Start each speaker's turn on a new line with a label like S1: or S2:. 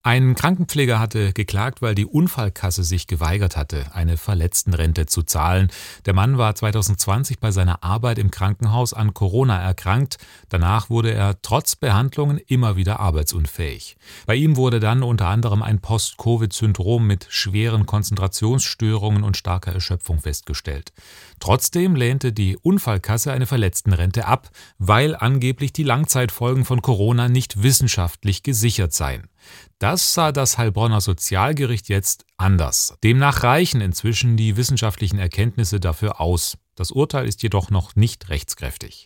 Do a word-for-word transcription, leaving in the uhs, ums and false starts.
S1: Ein Krankenpfleger hatte geklagt, weil die Unfallkasse sich geweigert hatte, eine Verletztenrente zu zahlen. Der Mann war zwanzig zwanzig bei seiner Arbeit im Krankenhaus an Corona erkrankt. Danach wurde er trotz Behandlungen immer wieder arbeitsunfähig. Bei ihm wurde dann unter anderem ein Post-Covid-Syndrom mit schweren Konzentrationsstörungen und starker Erschöpfung festgestellt. Trotzdem lehnte die Unfallkasse eine Verletztenrente ab, weil angeblich die Langzeitfolgen von Corona nicht wissenschaftlich gesichert seien. Das sah das Heilbronner Sozialgericht jetzt anders. Demnach reichen inzwischen die wissenschaftlichen Erkenntnisse dafür aus. Das Urteil ist jedoch noch nicht rechtskräftig.